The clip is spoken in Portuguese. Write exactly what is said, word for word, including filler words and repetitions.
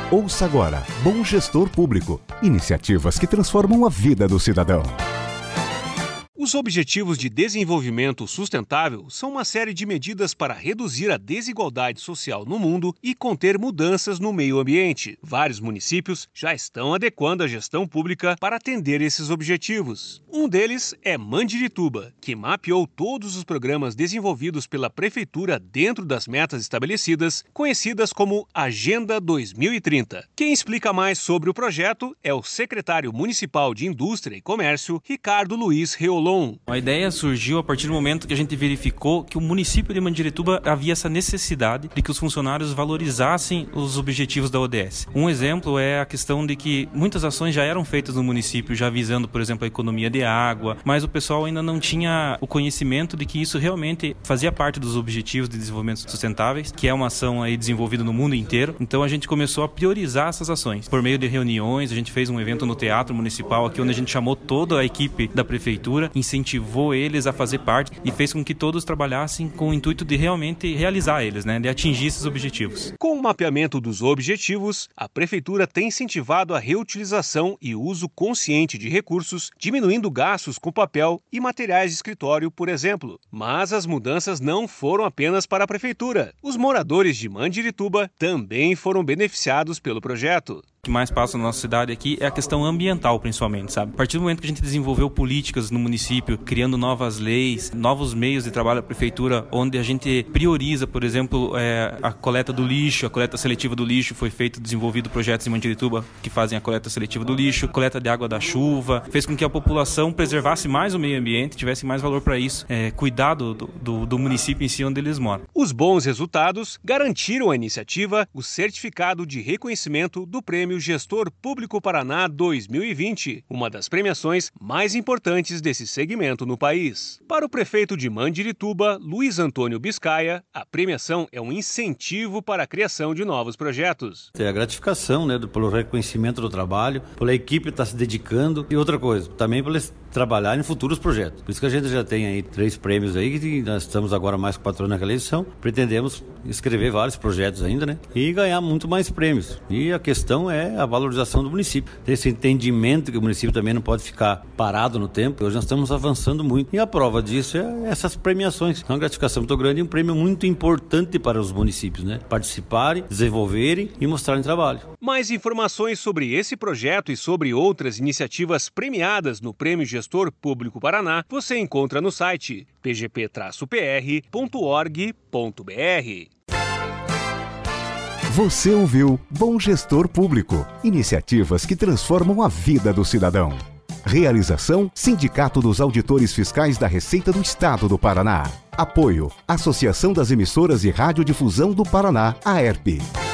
Ouça agora Bom Gestor Público. Iniciativas que transformam a vida do cidadão. Os Objetivos de Desenvolvimento Sustentável são uma série de medidas para reduzir a desigualdade social no mundo e conter mudanças no meio ambiente. Vários municípios já estão adequando a gestão pública para atender esses objetivos. Um deles é Mandirituba, que mapeou todos os programas desenvolvidos pela Prefeitura dentro das metas estabelecidas, conhecidas como Agenda dois mil e trinta. Quem explica mais sobre o projeto é o secretário municipal de Indústria e Comércio, Ricardo Luiz Reolon. A ideia surgiu a partir do momento que a gente verificou que o município de Mandirituba havia essa necessidade de que os funcionários valorizassem os objetivos da O D S. Um exemplo é a questão de que muitas ações já eram feitas no município, já visando, por exemplo, a economia de água, mas o pessoal ainda não tinha o conhecimento de que isso realmente fazia parte dos Objetivos de Desenvolvimento Sustentáveis, que é uma ação aí desenvolvida no mundo inteiro. Então a gente começou a priorizar essas ações. Por meio de reuniões, a gente fez um evento no Teatro Municipal aqui, onde a gente chamou toda a equipe da Prefeitura, incentivou eles a fazer parte e fez com que todos trabalhassem com o intuito de realmente realizar eles, né, de atingir esses objetivos. Com o mapeamento dos objetivos, a Prefeitura tem incentivado a reutilização e uso consciente de recursos, diminuindo gastos com papel e materiais de escritório, por exemplo. Mas as mudanças não foram apenas para a Prefeitura. Os moradores de Mandirituba também foram beneficiados pelo projeto. O que mais passa na nossa cidade aqui é a questão ambiental, principalmente, sabe? A partir do momento que a gente desenvolveu políticas no município, criando novas leis, novos meios de trabalho da prefeitura, onde a gente prioriza, por exemplo, é, a coleta do lixo, a coleta seletiva do lixo, foi feito, desenvolvido projetos em Mandirituba que fazem a coleta seletiva do lixo, coleta de água da chuva, fez com que a população preservasse mais o meio ambiente, tivesse mais valor para isso, é, cuidar do, do, do município em si onde eles moram. Os bons resultados garantiram à iniciativa o certificado de reconhecimento do Prêmio Gestor Público Paraná dois mil e vinte, uma das premiações mais importantes desse segmento no país. Para o prefeito de Mandirituba, Luiz Antônio Biscaia, a premiação é um incentivo para a criação de novos projetos. É a gratificação, né, pelo reconhecimento do trabalho, pela equipe estar se dedicando e outra coisa, também pelo trabalhar em futuros projetos. Por isso que a gente já tem aí três prêmios aí, que nós estamos agora mais quatro anos naquela edição, pretendemos escrever vários projetos ainda, né, e ganhar muito mais prêmios. E a questão é a valorização do município, esse entendimento que o município também não pode ficar parado no tempo. Hoje nós estamos avançando muito e a prova disso é essas premiações. Então, uma gratificação muito grande e um prêmio muito importante para os municípios, né, participarem, desenvolverem e mostrarem trabalho. Mais informações sobre esse projeto e sobre outras iniciativas premiadas no Prêmio Gestor Público Paraná você encontra no site p g p traço p r ponto org ponto b r. Você ouviu Bom Gestor Público. Iniciativas que transformam a vida do cidadão. Realização: Sindicato dos Auditores Fiscais da Receita do Estado do Paraná. Apoio: Associação das Emissoras de Radiodifusão do Paraná, A E R P.